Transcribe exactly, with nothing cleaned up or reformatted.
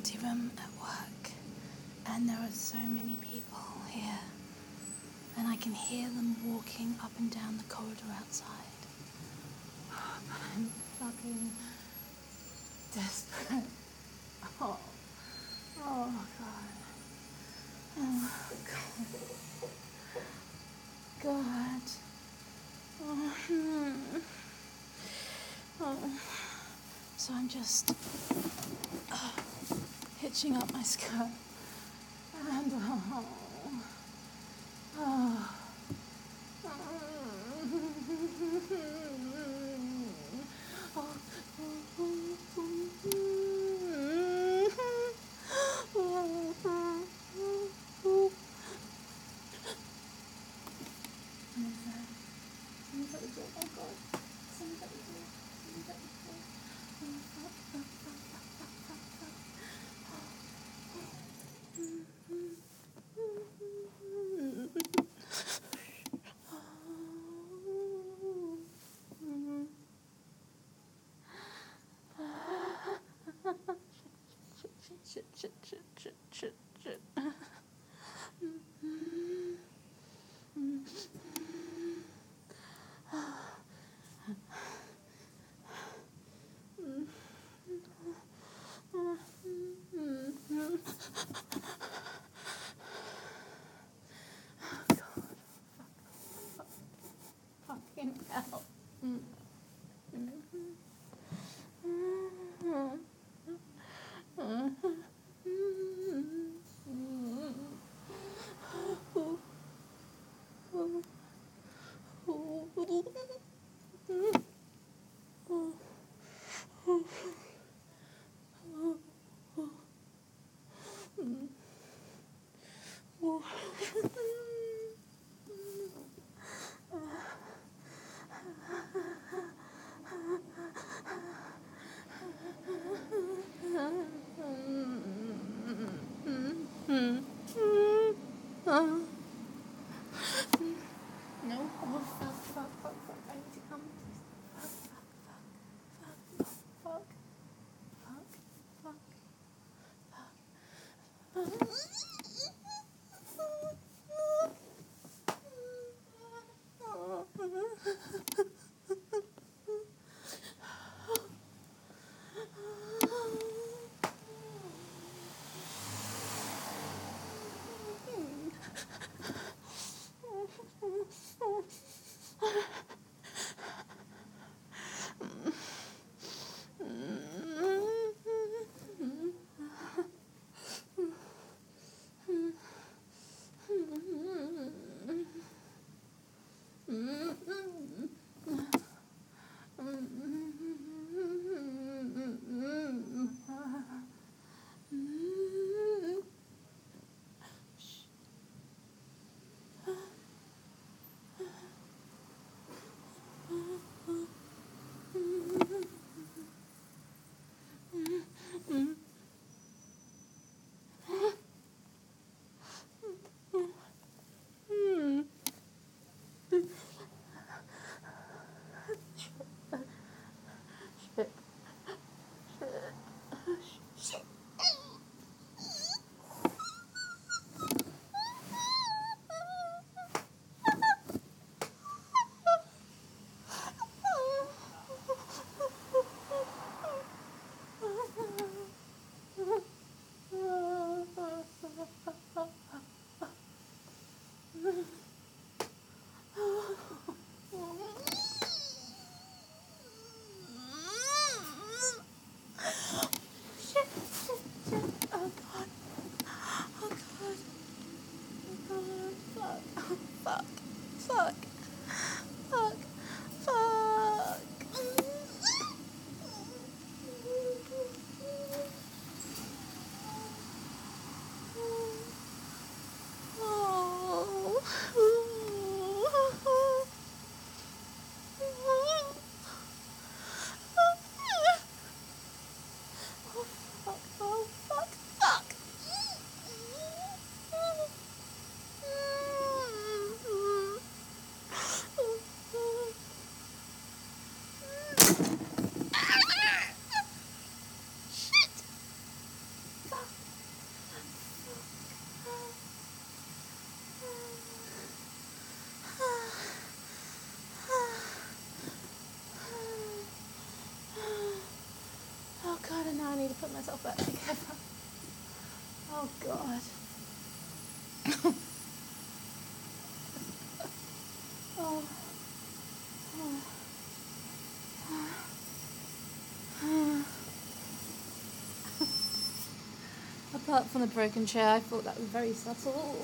empty room at work, and there are so many people here, and I can hear them walking up and down the corridor outside. But I'm fucking desperate. Oh, oh God. Oh God. God. Oh, hmm. Oh. So I'm just uh, hitching up my skirt and oh, oh. Shit, shit, shit, shit, shit, shit. Fucking hell. No, oh, fuck, fuck, fuck, fuck, I need to come. Fuck, fuck, fuck, fuck, fuck, fuck, fuck, Now I need to put myself back together. Oh God. Oh. Apart from the broken chair, I thought that was very subtle.